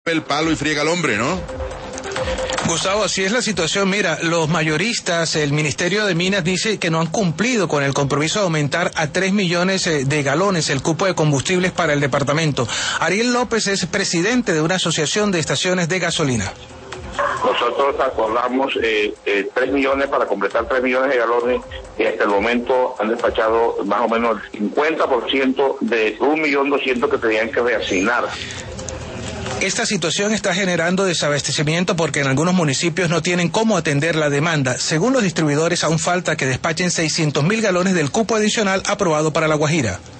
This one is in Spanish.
el palo y friega al hombre, ¿no? Gustavo, así es la situación. Mira, los mayoristas, el Ministerio de Minas dice que no han cumplido con el compromiso de aumentar a 3 millones de galones el cupo de combustibles para el departamento. Ariel López es presidente de una asociación de estaciones de gasolina. Nosotros acordamos 3 millones para completar 3 millones de galones y hasta el momento han despachado más o menos el 50% de 1.200.000 que tenían que reasignar. Esta situación está generando desabastecimiento porque en algunos municipios no tienen cómo atender la demanda. Según los distribuidores, aún falta que despachen 600.000 galones del cupo adicional aprobado para La Guajira.